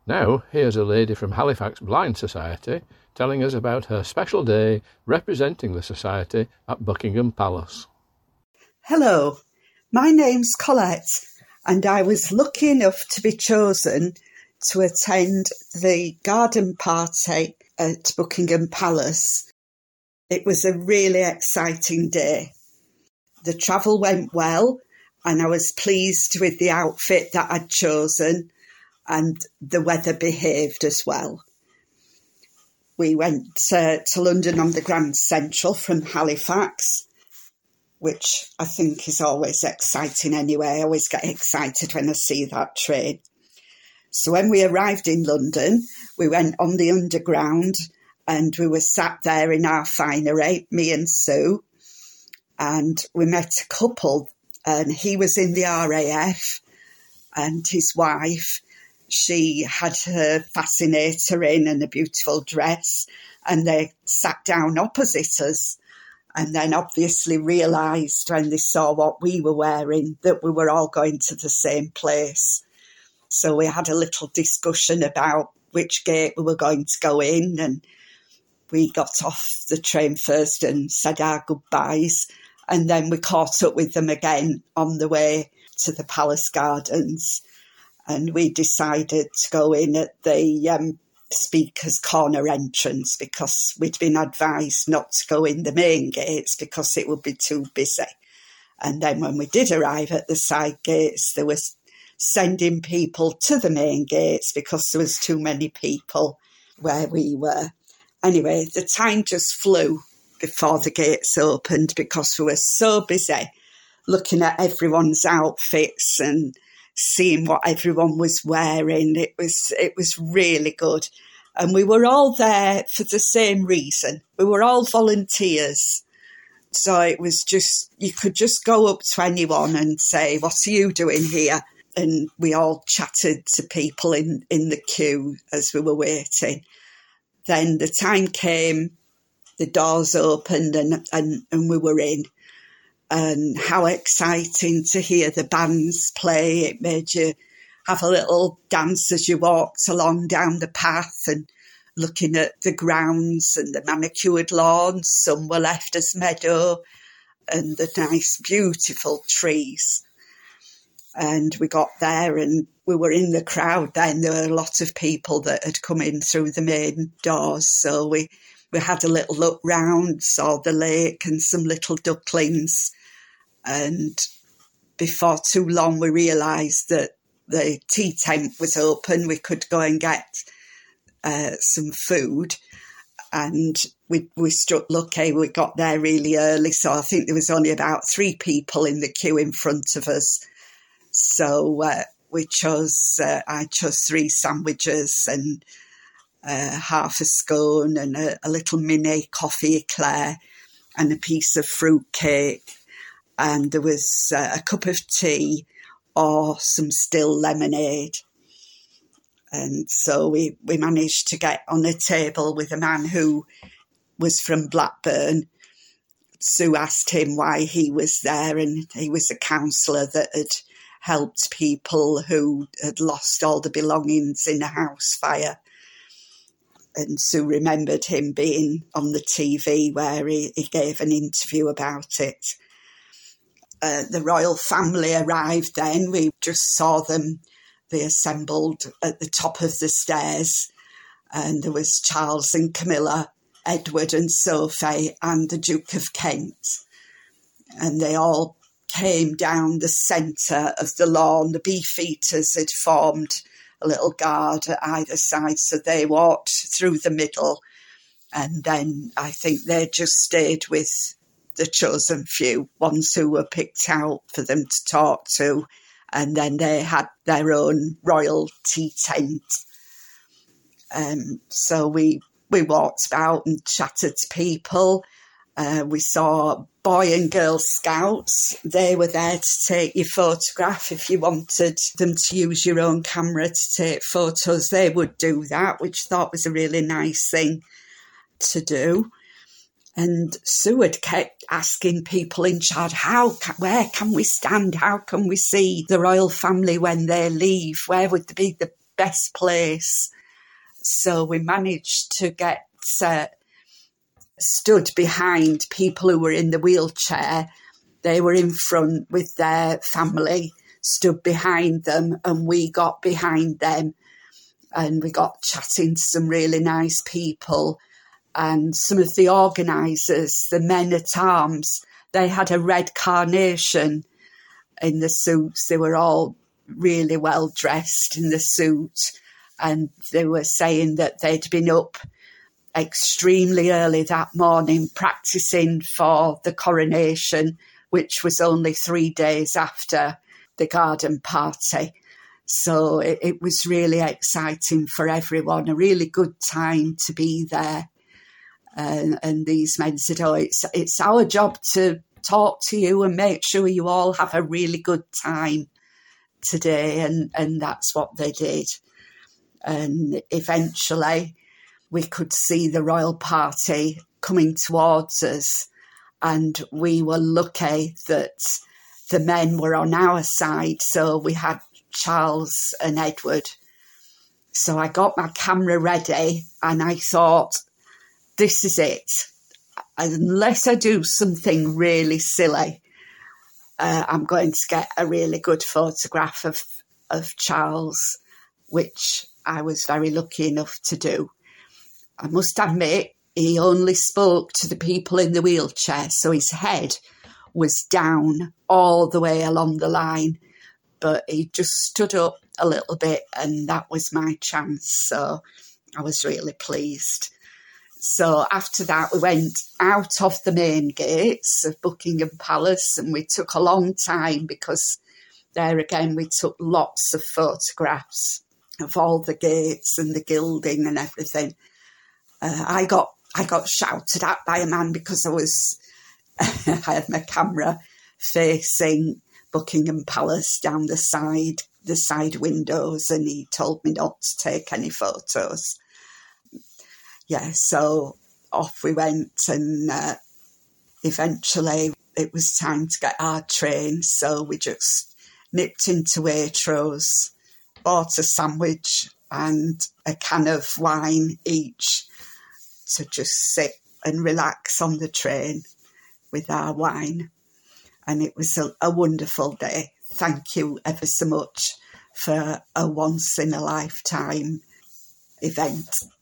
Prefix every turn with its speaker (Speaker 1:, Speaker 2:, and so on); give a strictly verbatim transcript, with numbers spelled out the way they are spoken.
Speaker 1: Now, here's a lady from Halifax Blind Society telling us about her special day representing the Society at Buckingham Palace.
Speaker 2: Hello, my name's Colette, and I was lucky enough to be chosen to attend the garden party at Buckingham Palace. It was a really exciting day. The travel went well, and I was pleased with the outfit that I'd chosen, and the weather behaved as well. We went uh, to London on the Grand Central from Halifax, which I think is always exciting anyway. I always get excited when I see that train. So when we arrived in London, we went on the Underground and we were sat there in our finery, me and Sue, and we met a couple, and he was in the R A F and his wife. She had her fascinator in and a beautiful dress, and they sat down opposite us, and then obviously realised when they saw what we were wearing that we were all going to the same place. So we had a little discussion about which gate we were going to go in, and we got off the train first and said our goodbyes, and then we caught up with them again on the way to the Palace Gardens. And we decided to go in at the um, Speaker's Corner entrance because we'd been advised not to go in the main gates because it would be too busy. And then when we did arrive at the side gates, there was sending people to the main gates because there was too many people where we were. Anyway, the time just flew before the gates opened because we were so busy looking at everyone's outfits and seeing what everyone was wearing. It was it was really good. And we were all there for the same reason. We were all volunteers. So it was just, you could just go up to anyone and say, what are you doing here? And we all chatted to people in, in the queue as we were waiting. Then the time came, the doors opened and, and, and we were in. And how exciting to hear the bands play. It made you have a little dance as you walked along down the path and looking at the grounds and the manicured lawns. Some were left as meadow and the nice, beautiful trees. And we got there and we were in the crowd then. There were a lot of people that had come in through the main doors. So we, we had a little look round, saw the lake and some little ducklings. And before too long, we realised that the tea tent was open. We could go and get uh, some food. And we we struck lucky. We got there really early. So I think there was only about three people in the queue in front of us. So uh, we chose, uh, I chose three sandwiches and uh, half a scone and a, a little mini coffee eclair and a piece of fruit cake. And there was uh, a cup of tea or some still lemonade. And so we, we managed to get on a table with a man who was from Blackburn. Sue asked him why he was there, and he was a counsellor that had helped people who had lost all the belongings in a house fire. And Sue remembered him being on the T V where he, he gave an interview about it. Uh, the royal family arrived then. We just saw them. They assembled at the top of the stairs. And there was Charles and Camilla, Edward and Sophie, and the Duke of Kent. And they all came down the centre of the lawn. The Beefeaters had formed a little guard at either side, so they walked through the middle. And then I think they just stayed with the chosen few, ones who were picked out for them to talk to. And then they had their own royal tea tent. Um, so we we walked about and chatted to people. Uh, we saw Boy and Girl Scouts. They were there to take your photograph. If you wanted them to use your own camera to take photos, they would do that, which I thought was a really nice thing to do. And Sue had kept asking people in charge, how, can, where can we stand? How can we see the royal family when they leave? Where would be the best place. So we managed to get uh, stood behind people who were in the wheelchair. They were in front with their family, stood behind them, and we got behind them. And we got chatting to some really nice people. And some of the organisers, the men-at-arms, they had a red carnation in the suits. They were all really well dressed in the suit. And they were saying that they'd been up extremely early that morning practising for the coronation, which was only three days after the garden party. So it, it was really exciting for everyone, a really good time to be there. And, and these men said, oh, it's, it's our job to talk to you and make sure you all have a really good time today. And, and that's what they did. And eventually we could see the royal party coming towards us. And we were lucky that the men were on our side. So we had Charles and Edward. So I got my camera ready and I thought, this is it. Unless I do something really silly, uh, I'm going to get a really good photograph of, of Charles, which I was very lucky enough to do. I must admit, he only spoke to the people in the wheelchair, so his head was down all the way along the line, but he just stood up a little bit and that was my chance, so I was really pleased. So after that, we went out of the main gates of Buckingham Palace and we took a long time because there again, we took lots of photographs of all the gates and the gilding and everything. Uh, I got I got shouted at by a man because I was I had my camera facing Buckingham Palace down the side, the side windows, and he told me not to take any photos. Yeah, so off we went and uh, eventually it was time to get our train. So we just nipped into Waitrose, bought a sandwich and a can of wine each to just sit and relax on the train with our wine. And it was a, a wonderful day. Thank you ever so much for a once-in-a-lifetime event.